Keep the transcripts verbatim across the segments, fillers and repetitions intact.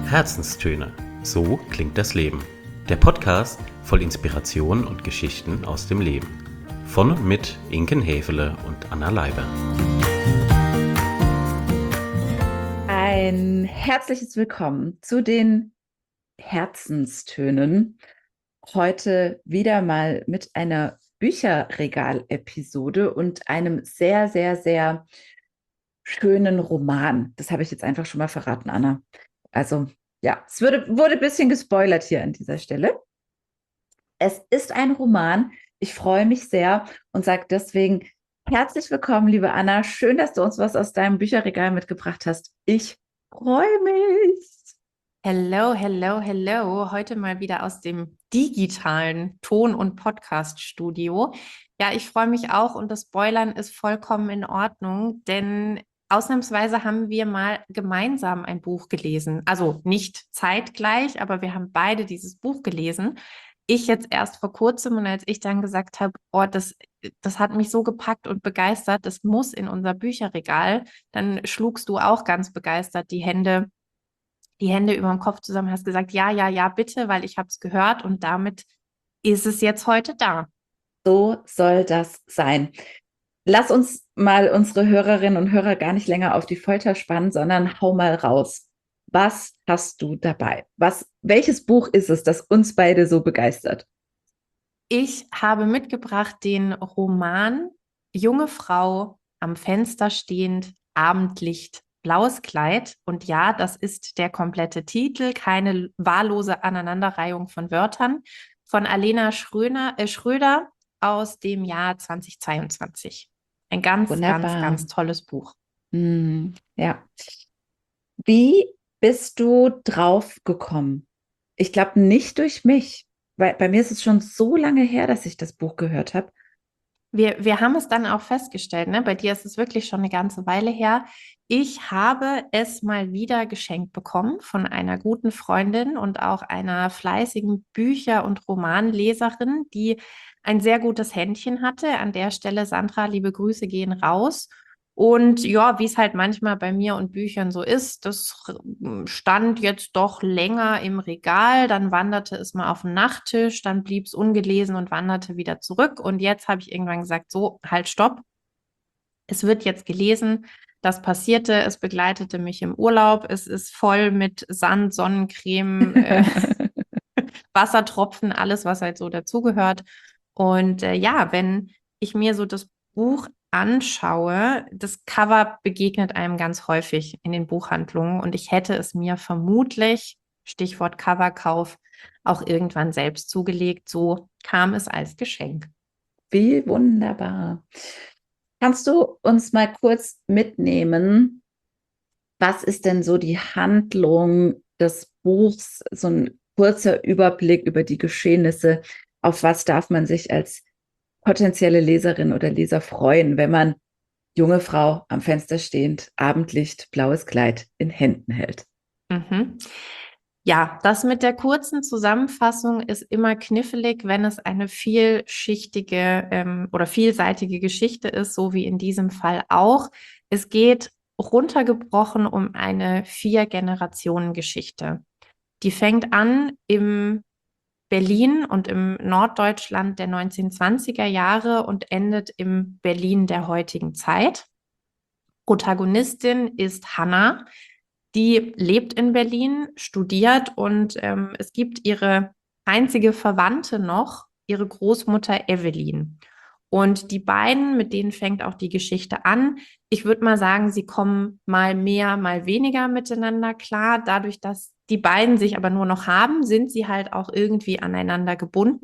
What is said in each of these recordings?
Herzenstöne. So klingt das Leben. Der Podcast voll Inspiration und Geschichten aus dem Leben. Von und mit Inken Häfele und Anna Leiber. Ein herzliches Willkommen zu den Herzenstönen. Heute wieder mal mit einer Bücherregal-Episode und einem sehr, sehr, sehr schönen Roman. Das habe ich jetzt einfach schon mal verraten, Anna. Also ja, es wurde, wurde ein bisschen gespoilert hier an dieser Stelle. Es ist ein Roman. Ich freue mich sehr und sage deswegen herzlich willkommen, liebe Anna. Schön, dass du uns was aus deinem Bücherregal mitgebracht hast. Ich freue mich. Hello, hello, hello. Heute mal wieder aus dem digitalen Ton- und Podcast-Studio. Ja, ich freue mich auch und das Spoilern ist vollkommen in Ordnung, denn ausnahmsweise haben wir mal gemeinsam ein Buch gelesen. Also nicht zeitgleich, aber wir haben beide dieses Buch gelesen. Ich jetzt erst vor kurzem und als ich dann gesagt habe, oh, das, das hat mich so gepackt und begeistert, das muss in unser Bücherregal, dann schlugst du auch ganz begeistert die Hände die Hände über dem Kopf zusammen, hast gesagt, ja, ja, ja, bitte, weil ich habe es gehört und damit ist es jetzt heute da. So soll das sein. Lass uns mal unsere Hörerinnen und Hörer gar nicht länger auf die Folter spannen, sondern hau mal raus. Was hast du dabei? Was, welches Buch ist es, das uns beide so begeistert? Ich habe mitgebracht den Roman Junge Frau am Fenster stehend, Abendlicht, blaues Kleid. Und ja, das ist der komplette Titel, keine wahllose Aneinanderreihung von Wörtern, von Alena Schröner, äh, Schröder aus dem Jahr zweitausendzweiundzwanzig. Ein ganz, Wunderbar. ganz, ganz tolles Buch. Hm, ja. Wie bist du drauf gekommen? Ich glaube nicht durch mich, weil bei mir ist es schon so lange her, dass ich das Buch gehört habe. Wir, wir haben es dann auch festgestellt, ne? Bei dir ist es wirklich schon eine ganze Weile her. Ich habe es mal wieder geschenkt bekommen von einer guten Freundin und auch einer fleißigen Bücher- und Romanleserin, die ein sehr gutes Händchen hatte. An der Stelle, Sandra, liebe Grüße gehen raus. Und ja, wie es halt manchmal bei mir und Büchern so ist, das stand jetzt doch länger im Regal, dann wanderte es mal auf den Nachttisch, dann blieb es ungelesen und wanderte wieder zurück. Und jetzt habe ich irgendwann gesagt, so, halt, stopp. Es wird jetzt gelesen. Das passierte, es begleitete mich im Urlaub. Es ist voll mit Sand, Sonnencreme, äh, Wassertropfen, alles, was halt so dazugehört. Und äh, ja, wenn ich mir so das Buch anschaue, das Cover begegnet einem ganz häufig in den Buchhandlungen und ich hätte es mir vermutlich, Stichwort Coverkauf, auch irgendwann selbst zugelegt. So kam es als Geschenk. Wie wunderbar. Kannst du uns mal kurz mitnehmen? Was ist denn so die Handlung des Buchs? So ein kurzer Überblick über die Geschehnisse. Auf was darf man sich als potenzielle Leserin oder Leser freuen, wenn man junge Frau am Fenster stehend, Abendlicht, blaues Kleid in Händen hält? Mhm. Ja, das mit der kurzen Zusammenfassung ist immer knifflig, wenn es eine vielschichtige ähm, oder vielseitige Geschichte ist, so wie in diesem Fall auch. Es geht runtergebrochen um eine Vier-Generationen-Geschichte. Die fängt an im Berlin und im Norddeutschland der neunzehnhundertzwanziger Jahre und endet im Berlin der heutigen Zeit. Protagonistin ist Hannah. Die lebt in Berlin, studiert und ähm, es gibt ihre einzige Verwandte noch, ihre Großmutter Evelyn. Und die beiden, mit denen fängt auch die Geschichte an. Ich würde mal sagen, sie kommen mal mehr, mal weniger miteinander klar. Dadurch, dass die beiden sich aber nur noch haben, sind sie halt auch irgendwie aneinander gebunden.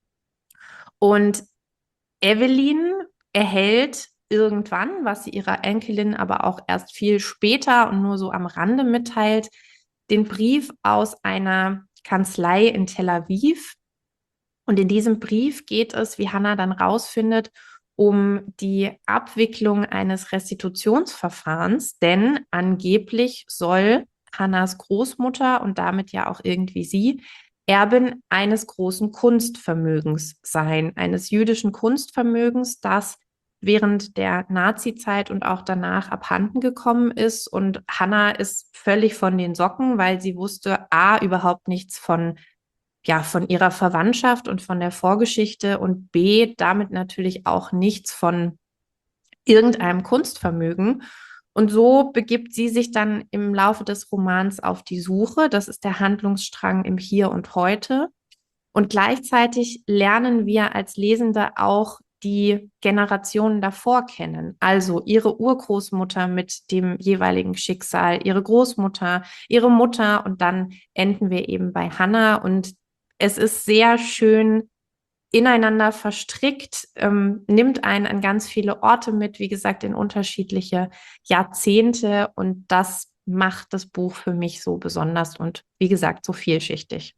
Und Evelyn erhält irgendwann, was sie ihrer Enkelin aber auch erst viel später und nur so am Rande mitteilt, den Brief aus einer Kanzlei in Tel Aviv. Und in diesem Brief geht es, wie Hannah dann rausfindet, um die Abwicklung eines Restitutionsverfahrens, denn angeblich soll Hannahs Großmutter und damit ja auch irgendwie sie Erbin eines großen Kunstvermögens sein, eines jüdischen Kunstvermögens, das während der Nazi-Zeit und auch danach abhanden gekommen ist. Und Hannah ist völlig von den Socken, weil sie wusste A, überhaupt nichts von, ja, von ihrer Verwandtschaft und von der Vorgeschichte und B, damit natürlich auch nichts von irgendeinem Kunstvermögen. Und so begibt sie sich dann im Laufe des Romans auf die Suche. Das ist der Handlungsstrang im Hier und Heute. Und gleichzeitig lernen wir als Lesende auch die Generationen davor kennen. Also ihre Urgroßmutter mit dem jeweiligen Schicksal, ihre Großmutter, ihre Mutter und dann enden wir eben bei Hannah. Und es ist sehr schön ineinander verstrickt, ähm, nimmt einen an ganz viele Orte mit, wie gesagt, in unterschiedliche Jahrzehnte. Und das macht das Buch für mich so besonders und, wie gesagt, so vielschichtig.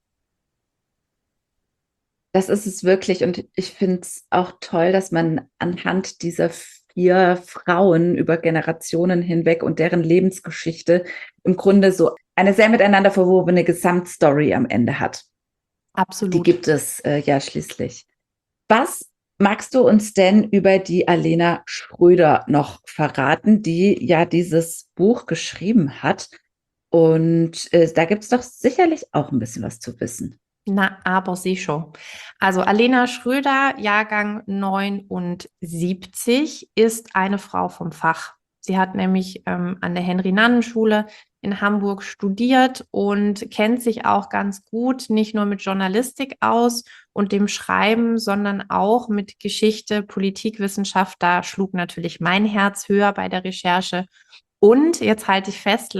Das ist es wirklich. Und ich finde es auch toll, dass man anhand dieser vier Frauen über Generationen hinweg und deren Lebensgeschichte im Grunde so eine sehr miteinander verwobene Gesamtstory am Ende hat. Absolut. Die gibt es äh, ja schließlich. Was magst du uns denn über die Alena Schröder noch verraten, die ja dieses Buch geschrieben hat? Und äh, da gibt es doch sicherlich auch ein bisschen was zu wissen. Na, aber sicher. Also Alena Schröder, Jahrgang neunundsiebzig, ist eine Frau vom Fach. Sie hat nämlich ähm, an der Henry-Nannen-Schule in Hamburg studiert und kennt sich auch ganz gut nicht nur mit Journalistik aus und dem Schreiben, sondern auch mit Geschichte, Politikwissenschaft. Da schlug natürlich mein Herz höher bei der Recherche. Und jetzt halte ich fest,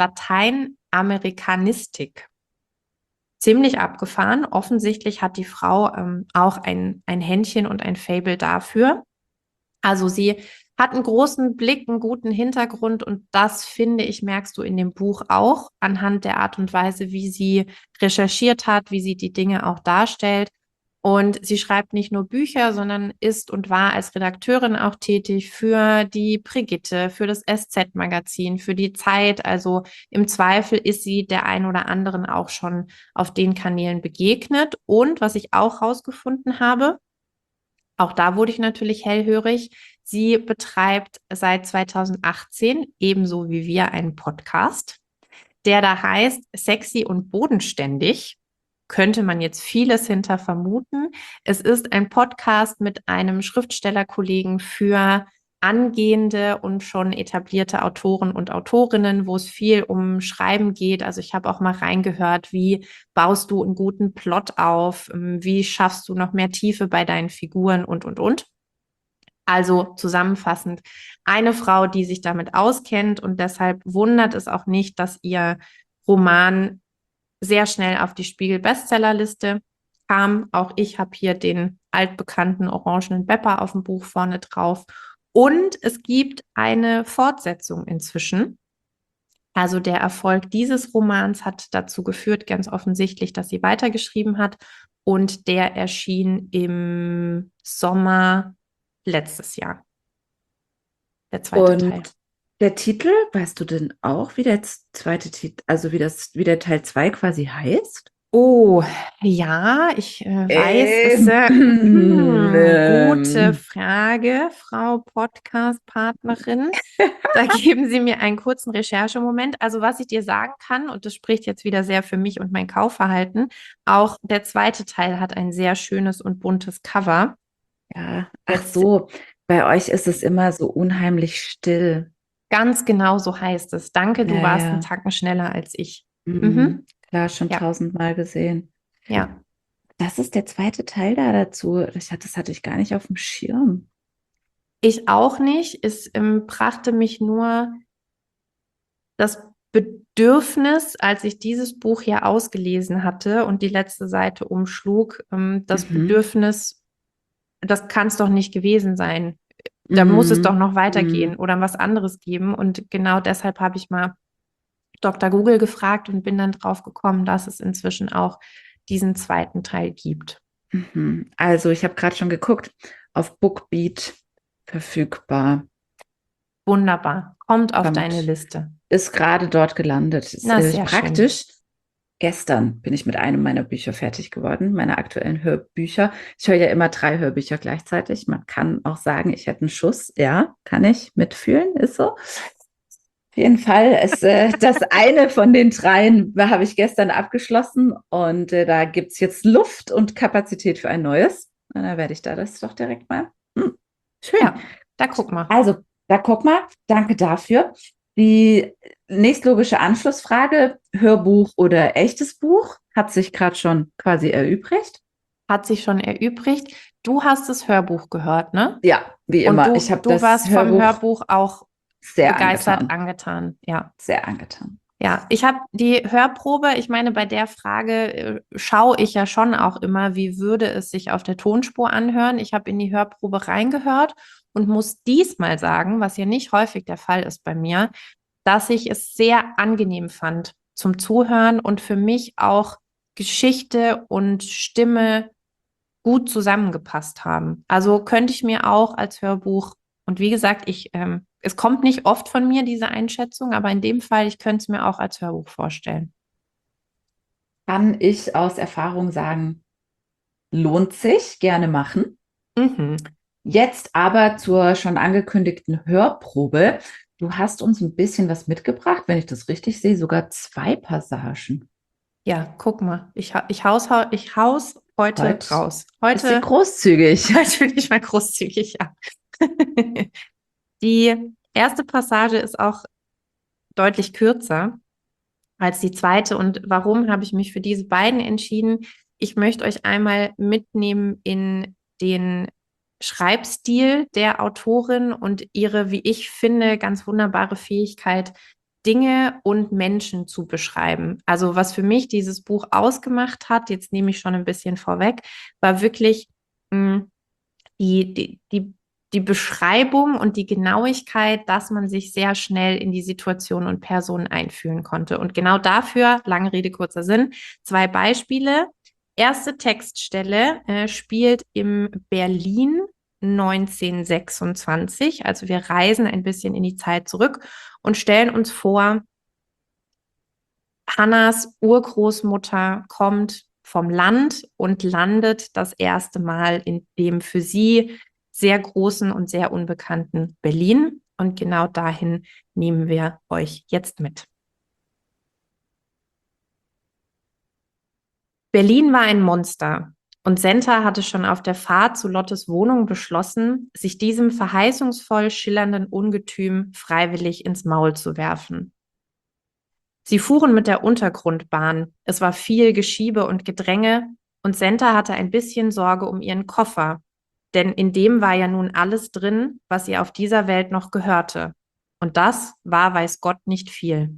Lateinamerikanistik. Ziemlich abgefahren. Offensichtlich hat die Frau ähm, auch ein, ein Händchen und ein Faible dafür. Also sie hat einen großen Blick, einen guten Hintergrund und das, finde ich, merkst du in dem Buch auch anhand der Art und Weise, wie sie recherchiert hat, wie sie die Dinge auch darstellt. Und sie schreibt nicht nur Bücher, sondern ist und war als Redakteurin auch tätig für die Brigitte, für das S Z-Magazin, für die Zeit. Also im Zweifel ist sie der ein oder anderen auch schon auf den Kanälen begegnet. Und was ich auch rausgefunden habe, auch da wurde ich natürlich hellhörig, sie betreibt seit zweitausendachtzehn, ebenso wie wir, einen Podcast, der da heißt Sexy und Bodenständig. Könnte man jetzt vieles hinter vermuten. Es ist ein Podcast mit einem Schriftstellerkollegen für angehende und schon etablierte Autoren und Autorinnen, wo es viel um Schreiben geht. Also ich habe auch mal reingehört, wie baust du einen guten Plot auf, wie schaffst du noch mehr Tiefe bei deinen Figuren und, und, und. Also zusammenfassend, eine Frau, die sich damit auskennt und deshalb wundert es auch nicht, dass ihr Roman sehr schnell auf die Spiegel-Bestsellerliste kam. Auch ich habe hier den altbekannten orangenen Bepper auf dem Buch vorne drauf. Und es gibt eine Fortsetzung inzwischen. Also der Erfolg dieses Romans hat dazu geführt, ganz offensichtlich, dass sie weitergeschrieben hat. Und der erschien im Sommer letztes Jahr. Der zweite Und Teil. der Titel, weißt du denn auch, wie der zweite Titel, also wie das, wie der Teil zwei quasi heißt? Oh, ja, ich äh, weiß es. Äh, Ähm, hm, gute ähm. Frage, Frau Podcast-Partnerin. Da geben Sie mir einen kurzen Recherchemoment. Also was ich dir sagen kann, und das spricht jetzt wieder sehr für mich und mein Kaufverhalten, auch der zweite Teil hat ein sehr schönes und buntes Cover. Ja, ach Jetzt so, bei euch ist es immer so unheimlich still. ganz genau so heißt es. Danke, du Ja, warst ja. einen Tacken schneller als ich. Mhm. Mhm. Klar, schon Ja. tausendmal gesehen. Ja. Das ist der zweite Teil da dazu. Ich hatte, das hatte ich gar nicht auf dem Schirm. Ich auch nicht. Es ähm, brachte mich nur das Bedürfnis, als ich dieses Buch ja ausgelesen hatte und die letzte Seite umschlug, ähm, das Mhm. Bedürfnis, das kann es doch nicht gewesen sein. Da muss es doch noch weitergehen Mhm. oder was anderes geben. Und genau deshalb habe ich mal Doktor Google gefragt und bin dann drauf gekommen, dass es inzwischen auch diesen zweiten Teil gibt. Mhm. Also ich habe gerade schon geguckt, auf Bookbeat verfügbar. Wunderbar. Kommt auf Kommt. deine Liste. Ist gerade dort gelandet. Ist Na, äh, sehr schön. praktisch, gestern bin ich mit einem meiner Bücher fertig geworden, meiner aktuellen Hörbücher. Ich höre ja immer drei Hörbücher gleichzeitig. Man kann auch sagen, ich hätte einen Schuss. Ja, kann ich mitfühlen, ist so. Auf jeden Fall ist äh, das eine von den dreien habe ich gestern abgeschlossen und äh, da gibt es jetzt Luft und Kapazität für ein neues. Und da werde ich da das doch direkt mal. Hm, schön. Ja, da guck mal. Also, da guck mal, danke dafür. Die nächstlogische Anschlussfrage, Hörbuch oder echtes Buch, hat sich gerade schon quasi erübrigt. Hat sich schon erübrigt. Du hast das Hörbuch gehört, ne? Ja, wie Und immer. du, Ich habe du das warst Hörbuch vom Hörbuch auch sehr begeistert angetan. angetan. Ja. Sehr angetan. Ja, ich habe die Hörprobe, ich meine, bei der Frage äh, schaue ich ja schon auch immer, wie würde es sich auf der Tonspur anhören. Ich habe in die Hörprobe reingehört und muss diesmal sagen, was ja nicht häufig der Fall ist bei mir, dass ich es sehr angenehm fand zum Zuhören und für mich auch Geschichte und Stimme gut zusammengepasst haben. Also könnte ich mir auch als Hörbuch, und wie gesagt, ich, ähm, es kommt nicht oft von mir, diese Einschätzung, aber in dem Fall, ich könnte es mir auch als Hörbuch vorstellen. Kann ich aus Erfahrung sagen, lohnt sich, gerne machen. Mhm. Jetzt aber zur schon angekündigten Hörprobe. Du hast uns ein bisschen was mitgebracht, wenn ich das richtig sehe, sogar zwei Passagen. Ja, guck mal, ich, ha- ich haus, hau- ich haus heute Heute raus. Ist sie Heute, großzügig. heute bin ich mal großzügig, ja. Die erste Passage ist auch deutlich kürzer als die zweite. Und warum habe ich mich für diese beiden entschieden? Ich möchte euch einmal mitnehmen in den Schreibstil der Autorin und ihre, wie ich finde, ganz wunderbare Fähigkeit, Dinge und Menschen zu beschreiben. Also was für mich dieses Buch ausgemacht hat, jetzt nehme ich schon ein bisschen vorweg, war wirklich mh, die, die, die die Beschreibung und die Genauigkeit, dass man sich sehr schnell in die Situation und Person einfühlen konnte. Und genau dafür, lange Rede, kurzer Sinn, zwei Beispiele. Erste Textstelle äh, spielt im Berlin neunzehnhundertsechsundzwanzig. Also wir reisen ein bisschen in die Zeit zurück und stellen uns vor, Hannas Urgroßmutter kommt vom Land und landet das erste Mal in dem für sie sehr großen und sehr unbekannten Berlin. Und genau dahin nehmen wir euch jetzt mit. Berlin war ein Monster und Senta hatte schon auf der Fahrt zu Lottes Wohnung beschlossen, sich diesem verheißungsvoll schillernden Ungetüm freiwillig ins Maul zu werfen. Sie fuhren mit der Untergrundbahn. Es war viel Geschiebe und Gedränge und Senta hatte ein bisschen Sorge um ihren Koffer, denn in dem war ja nun alles drin, was ihr auf dieser Welt noch gehörte. Und das war, weiß Gott, nicht viel.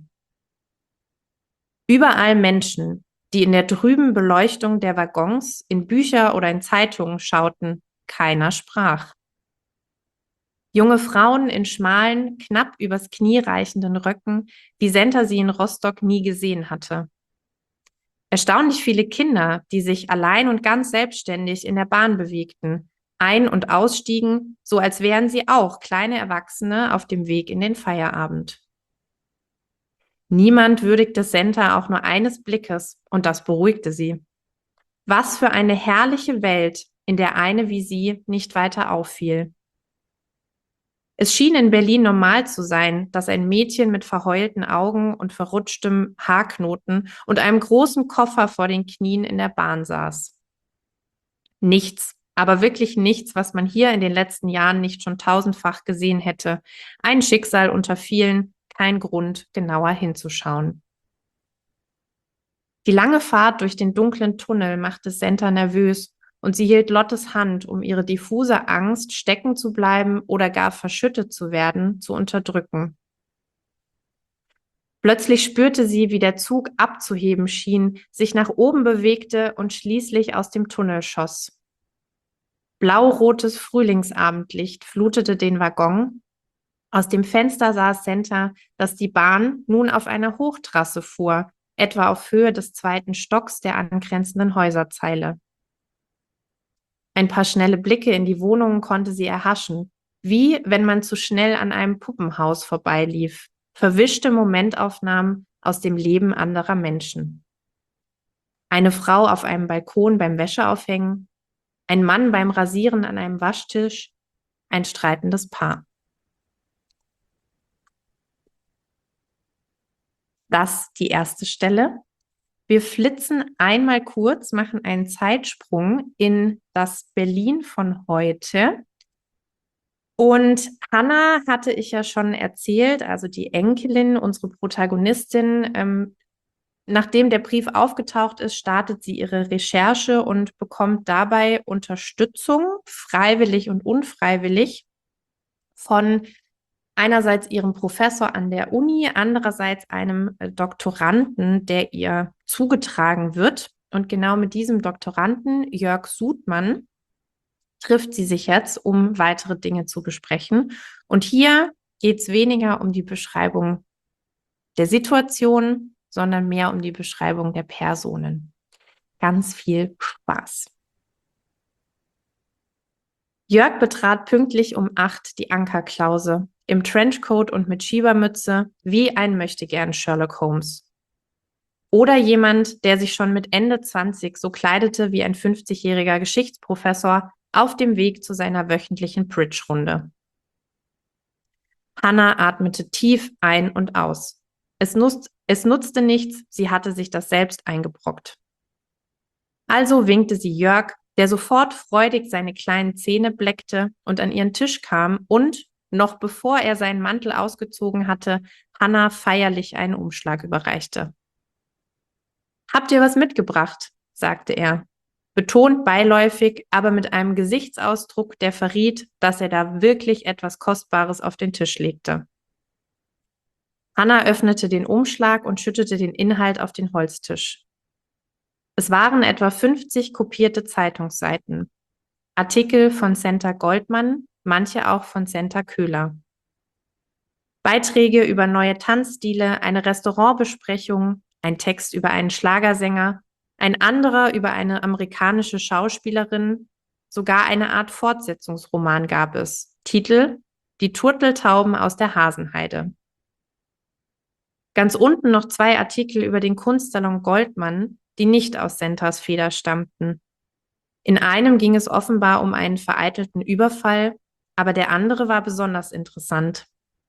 Überall Menschen, die in der trüben Beleuchtung der Waggons in Bücher oder in Zeitungen schauten. Keiner sprach. Junge Frauen in schmalen, knapp übers Knie reichenden Röcken, wie Senta sie in Rostock nie gesehen hatte. Erstaunlich viele Kinder, die sich allein und ganz selbstständig in der Bahn bewegten, ein- und ausstiegen, so als wären sie auch kleine Erwachsene auf dem Weg in den Feierabend. Niemand würdigte Senta auch nur eines Blickes, und das beruhigte sie. Was für eine herrliche Welt, in der eine wie sie nicht weiter auffiel. Es schien in Berlin normal zu sein, dass ein Mädchen mit verheulten Augen und verrutschtem Haarknoten und einem großen Koffer vor den Knien in der Bahn saß. Nichts, aber wirklich nichts, was man hier in den letzten Jahren nicht schon tausendfach gesehen hätte. Ein Schicksal unter vielen, kein Grund, genauer hinzuschauen. Die lange Fahrt durch den dunklen Tunnel machte Senta nervös und sie hielt Lottes Hand, um ihre diffuse Angst, stecken zu bleiben oder gar verschüttet zu werden, zu unterdrücken. Plötzlich spürte sie, wie der Zug abzuheben schien, sich nach oben bewegte und schließlich aus dem Tunnel schoss. Blau-rotes Frühlingsabendlicht flutete den Waggon. Aus dem Fenster sah Senta, dass die Bahn nun auf einer Hochtrasse fuhr, etwa auf Höhe des zweiten Stocks der angrenzenden Häuserzeile. Ein paar schnelle Blicke in die Wohnungen konnte sie erhaschen, wie wenn man zu schnell an einem Puppenhaus vorbeilief, verwischte Momentaufnahmen aus dem Leben anderer Menschen. eine Frau auf einem Balkon beim Wäscheaufhängen, ein Mann beim Rasieren an einem Waschtisch, ein streitendes Paar. Das die erste Stelle. Wir flitzen einmal kurz, machen einen Zeitsprung in das Berlin von heute. Und Hannah hatte ich ja schon erzählt, also die Enkelin, unsere Protagonistin, ähm, nachdem der Brief aufgetaucht ist, startet sie ihre Recherche und bekommt dabei Unterstützung, freiwillig und unfreiwillig, von einerseits ihrem Professor an der Uni, andererseits einem Doktoranden, der ihr zugetragen wird. Und genau mit diesem Doktoranden, Jörg Sudmann, trifft sie sich jetzt, um weitere Dinge zu besprechen. Und hier geht es weniger um die Beschreibung der Situation, sondern mehr um die Beschreibung der Personen. Ganz viel Spaß. Jörg betrat pünktlich um acht die Ankerklause, im Trenchcoat und mit Schiebermütze, wie ein Möchtegern Sherlock Holmes. Oder jemand, der sich schon mit Ende zwanzig so kleidete wie ein fünfzigjähriger Geschichtsprofessor auf dem Weg zu seiner wöchentlichen Bridge-Runde. Hannah atmete tief ein und aus. Es, nutz, es nutzte nichts, sie hatte sich das selbst eingebrockt. Also winkte sie Jörg, der sofort freudig seine kleinen Zähne bleckte und an ihren Tisch kam und, noch bevor er seinen Mantel ausgezogen hatte, Hannah feierlich einen Umschlag überreichte. »Habt ihr was mitgebracht?« sagte er, betont beiläufig, aber mit einem Gesichtsausdruck, der verriet, dass er da wirklich etwas Kostbares auf den Tisch legte. Hannah öffnete den Umschlag und schüttete den Inhalt auf den Holztisch. Es waren etwa fünfzig kopierte Zeitungsseiten, Artikel von Senta Goldmann, manche auch von Senta Köhler. Beiträge über neue Tanzstile, eine Restaurantbesprechung, ein Text über einen Schlagersänger, ein anderer über eine amerikanische Schauspielerin, sogar eine Art Fortsetzungsroman gab es. Titel: Die Turteltauben aus der Hasenheide. Ganz unten noch zwei Artikel über den Kunstsalon Goldmann, die nicht aus Sentas Feder stammten. In einem ging es offenbar um einen vereitelten Überfall, aber der andere war besonders interessant.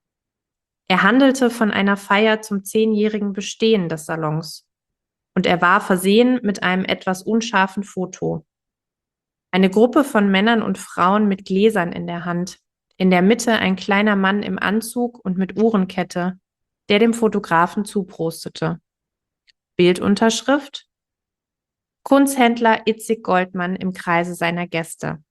Er handelte von einer Feier zum zehnjährigen Bestehen des Salons und er war versehen mit einem etwas unscharfen Foto. Eine Gruppe von Männern und Frauen mit Gläsern in der Hand, in der Mitte ein kleiner Mann im Anzug und mit Uhrenkette, der dem Fotografen zuprostete. Bildunterschrift: Kunsthändler Itzig Goldmann im Kreise seiner Gäste.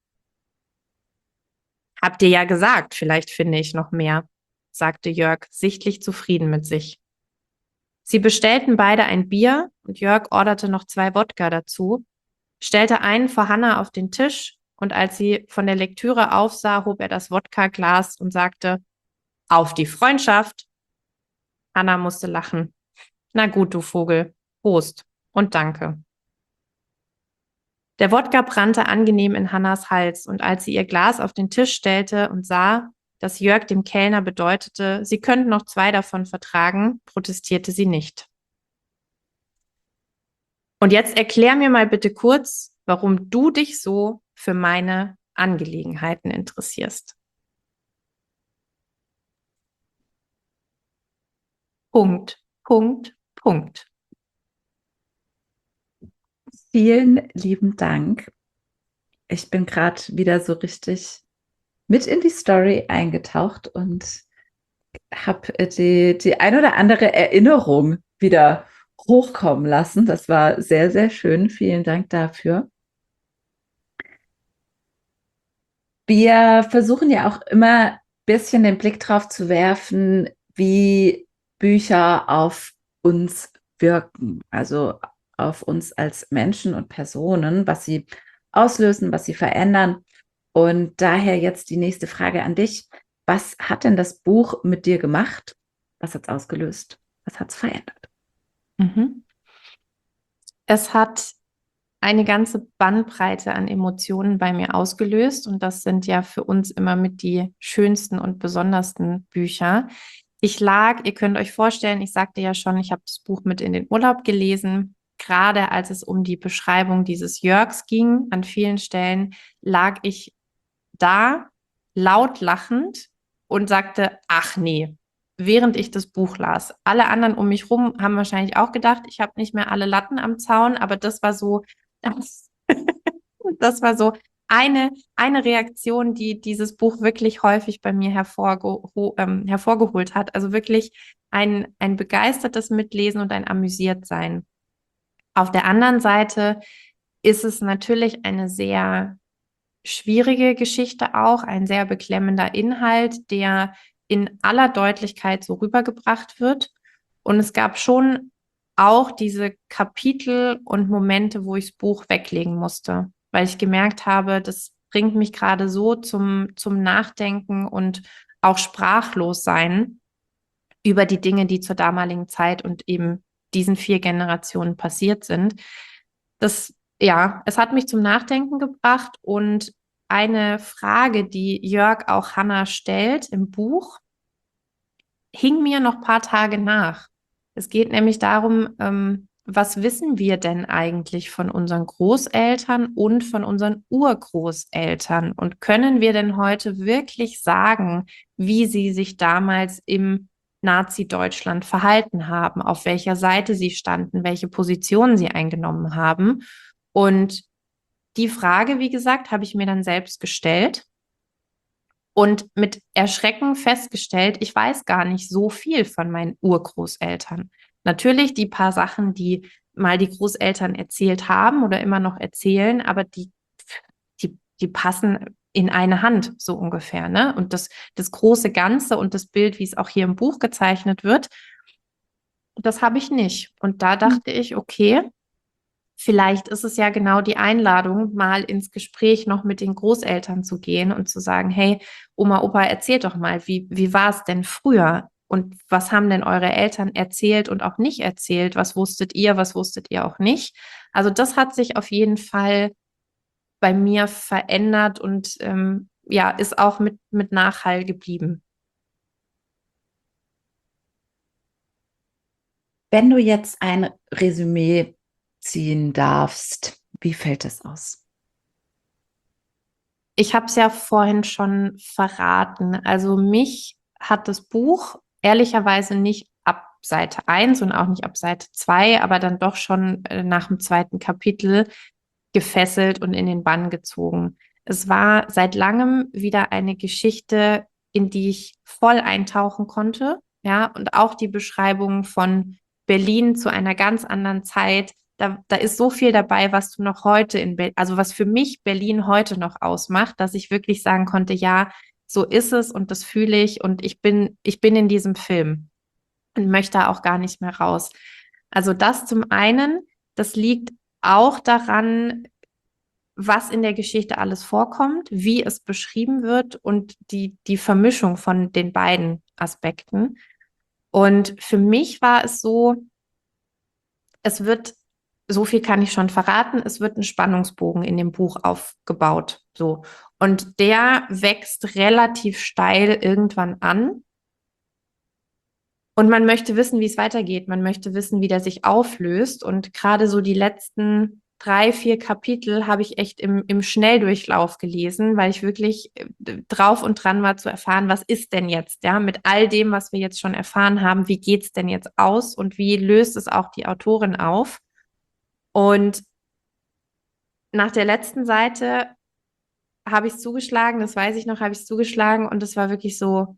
»Habt ihr ja gesagt, vielleicht finde ich noch mehr«, sagte Jörg, sichtlich zufrieden mit sich. Sie bestellten beide ein Bier und Jörg orderte noch zwei Wodka dazu, stellte einen vor Hannah auf den Tisch und als sie von der Lektüre aufsah, hob er das Wodka-Glas und sagte: »Auf die Freundschaft!« Hannah musste lachen. »Na gut, du Vogel. Prost und danke.« Der Wodka brannte angenehm in Hannahs Hals und als sie ihr Glas auf den Tisch stellte und sah, dass Jörg dem Kellner bedeutete, sie könnten noch zwei davon vertragen, protestierte sie nicht. »Und jetzt erklär mir mal bitte kurz, warum du dich so für meine Angelegenheiten interessierst.« Punkt, Punkt, Punkt. Vielen lieben Dank. Ich bin gerade wieder so richtig mit in die Story eingetaucht und habe die, die ein oder andere Erinnerung wieder hochkommen lassen. Das war sehr, sehr schön. Vielen Dank dafür. Wir versuchen ja auch immer ein bisschen den Blick drauf zu werfen, wie Bücher auf uns wirken, also auf uns als Menschen und Personen, was sie auslösen, was sie verändern. Und daher jetzt die nächste Frage an dich. Was hat denn das Buch mit dir gemacht? Was hat es ausgelöst? Was hat es verändert? Mhm. Es hat eine ganze Bandbreite an Emotionen bei mir ausgelöst und das sind ja für uns immer mit die schönsten und besondersten Bücher. Ich lag, ihr könnt euch vorstellen, ich sagte ja schon, ich habe das Buch mit in den Urlaub gelesen gerade als es um die Beschreibung dieses Jörgs ging, an vielen Stellen lag ich da laut lachend und sagte, ach nee, während ich das Buch las. Alle anderen um mich rum haben wahrscheinlich auch gedacht, ich habe nicht mehr alle Latten am Zaun, aber das war so, das war so eine, eine Reaktion, die dieses Buch wirklich häufig bei mir hervorgeho ähm, hervorgeholt hat. Also wirklich ein, ein begeistertes Mitlesen und ein Amüsiertsein. Auf der anderen Seite ist es natürlich eine sehr schwierige Geschichte auch, ein sehr beklemmender Inhalt, der in aller Deutlichkeit so rübergebracht wird. Und es gab schon auch diese Kapitel und Momente, wo ich das Buch weglegen musste, weil ich gemerkt habe, das bringt mich gerade so zum, zum Nachdenken und auch sprachlos sein über die Dinge, die zur damaligen Zeit und eben diesen vier Generationen passiert sind. Das, ja, es hat mich zum Nachdenken gebracht und eine Frage, die Jörg auch Hannah stellt im Buch, hing mir noch ein paar Tage nach. Es geht nämlich darum, ähm, was wissen wir denn eigentlich von unseren Großeltern und von unseren Urgroßeltern? Und können wir denn heute wirklich sagen, wie sie sich damals im Nazi-Deutschland verhalten haben, auf welcher Seite sie standen, welche Positionen sie eingenommen haben? Und die Frage, wie gesagt, habe ich mir dann selbst gestellt und mit Erschrecken festgestellt, ich weiß gar nicht so viel von meinen Urgroßeltern. Natürlich die paar Sachen, die mal die Großeltern erzählt haben oder immer noch erzählen, aber die, die, die passen in eine Hand so ungefähr, ne? Und das, das große Ganze und das Bild, wie es auch hier im Buch gezeichnet wird, das habe ich nicht. Und da dachte ich, okay, vielleicht ist es ja genau die Einladung, mal ins Gespräch noch mit den Großeltern zu gehen und zu sagen, hey, Oma, Opa, erzählt doch mal, wie, wie war es denn früher? Und was haben denn eure Eltern erzählt und auch nicht erzählt? Was wusstet ihr, was wusstet ihr auch nicht? Also das hat sich auf jeden Fall bei mir verändert und ähm, ja, ist auch mit, mit Nachhall geblieben. Wenn du jetzt ein Resümee ziehen darfst, wie fällt es aus? Ich habe es ja vorhin schon verraten. Also mich hat das Buch ehrlicherweise nicht ab Seite eins und auch nicht ab Seite zwei, aber dann doch schon äh, nach dem zweiten Kapitel gefesselt und in den Bann gezogen. Es war seit langem wieder eine Geschichte, in die ich voll eintauchen konnte, ja, und auch die Beschreibung von Berlin zu einer ganz anderen Zeit. Da, da ist so viel dabei, was du noch heute in Berlin, also was für mich Berlin heute noch ausmacht, dass ich wirklich sagen konnte, ja, so ist es und das fühle ich und ich bin, ich bin in diesem Film und möchte auch gar nicht mehr raus. Also das zum einen, das liegt auch daran, was in der Geschichte alles vorkommt, wie es beschrieben wird und die, die Vermischung von den beiden Aspekten. Und für mich war es so, es wird, so viel kann ich schon verraten, es wird ein Spannungsbogen in dem Buch aufgebaut. So. Und der wächst relativ steil irgendwann an. Und man möchte wissen, wie es weitergeht. Man möchte wissen, wie der sich auflöst. Und gerade so die letzten drei, vier Kapitel habe ich echt im, im Schnelldurchlauf gelesen, weil ich wirklich drauf und dran war zu erfahren, was ist denn jetzt, ja, mit all dem, was wir jetzt schon erfahren haben, wie geht's denn jetzt aus und wie löst es auch die Autorin auf? Und nach der letzten Seite habe ich es zugeschlagen, das weiß ich noch, habe ich es zugeschlagen und es war wirklich so,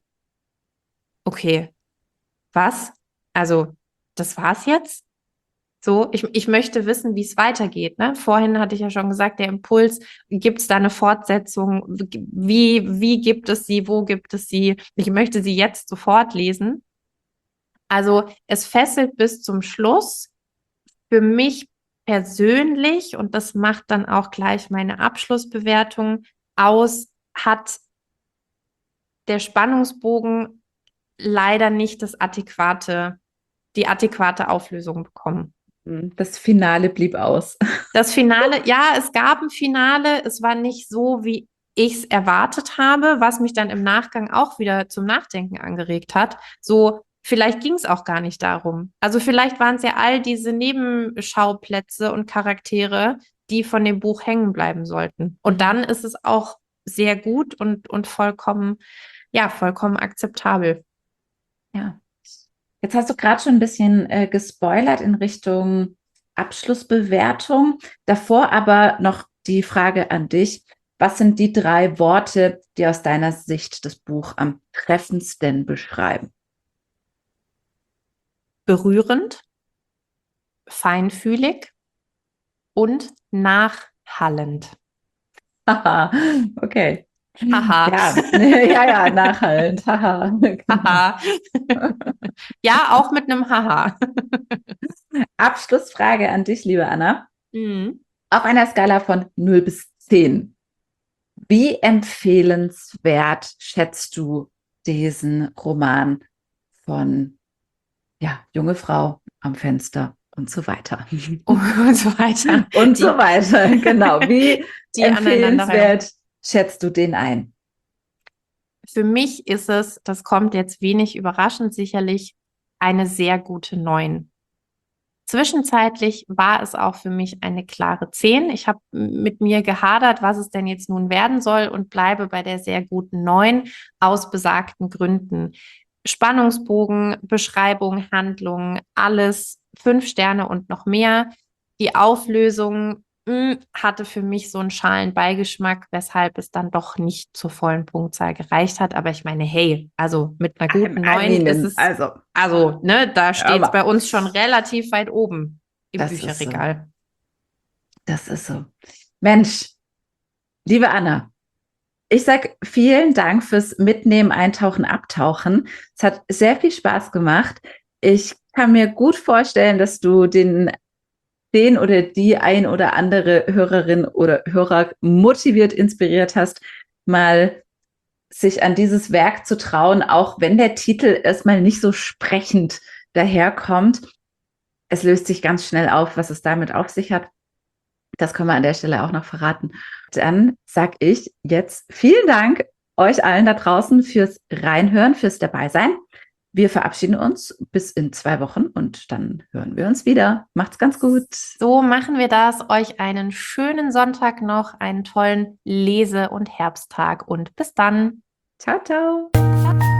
okay, was? Also, das war's jetzt? So, ich, ich möchte wissen, wie es weitergeht. Ne? Vorhin hatte ich ja schon gesagt, der Impuls, gibt es da eine Fortsetzung? Wie, wie gibt es sie? Wo gibt es sie? Ich möchte sie jetzt sofort lesen. Also es fesselt bis zum Schluss. Für mich persönlich, und das macht dann auch gleich meine Abschlussbewertung aus, hat der Spannungsbogen leider nicht das adäquate, die adäquate Auflösung bekommen. Das Finale blieb aus. Das Finale, ja, es gab ein Finale, es war nicht so, wie ich es erwartet habe, was mich dann im Nachgang auch wieder zum Nachdenken angeregt hat. So, vielleicht ging es auch gar nicht darum. Also vielleicht waren es ja all diese Nebenschauplätze und Charaktere, die von dem Buch hängen bleiben sollten. Und dann ist es auch sehr gut und, und vollkommen, ja, vollkommen akzeptabel. Ja. Jetzt hast du gerade schon ein bisschen äh, gespoilert in Richtung Abschlussbewertung. Davor aber noch die Frage an dich. Was sind die drei Worte, die aus deiner Sicht das Buch am treffendsten beschreiben? Berührend, feinfühlig und nachhallend. Haha, okay. Haha. Ja, ja, ja, nachhallend. Haha. Haha. Ja, auch mit einem Haha. Abschlussfrage an dich, liebe Anna. Mhm. Auf einer Skala von null bis zehn. Wie empfehlenswert schätzt du diesen Roman von ja, junge Frau am Fenster und so weiter? Und so weiter. Und Die- so weiter, genau. Wie Die empfehlenswert schätzt du den ein? Für mich ist es, das kommt jetzt wenig überraschend, sicherlich eine sehr gute neun. Zwischenzeitlich war es auch für mich eine klare zehn. Ich habe mit mir gehadert, was es denn jetzt nun werden soll und bleibe bei der sehr guten neun aus besagten Gründen. Spannungsbogen, Beschreibung, Handlung, alles fünf Sterne und noch mehr. Die Auflösung mh, hatte für mich so einen schalen Beigeschmack, weshalb es dann doch nicht zur vollen Punktzahl gereicht hat. Aber ich meine, hey, also mit einer guten I neun mean, ist es, also, also, ne, da steht es aber- bei uns schon relativ weit oben im Das ist so. Bücherregal. Das ist so. Mensch, liebe Anna, ich sag vielen Dank fürs Mitnehmen, Eintauchen, Abtauchen. Es hat sehr viel Spaß gemacht. Ich kann mir gut vorstellen, dass du den, den oder die ein oder andere Hörerin oder Hörer motiviert, inspiriert hast, mal sich an dieses Werk zu trauen, auch wenn der Titel erstmal nicht so sprechend daherkommt. Es löst sich ganz schnell auf, was es damit auf sich hat. Das können wir an der Stelle auch noch verraten. Dann sage ich jetzt vielen Dank euch allen da draußen fürs Reinhören, fürs Dabeisein. Wir verabschieden uns bis in zwei Wochen und dann hören wir uns wieder. Macht's ganz gut. So machen wir das. Euch einen schönen Sonntag noch, einen tollen Lese- und Herbsttag und bis dann. Ciao, ciao.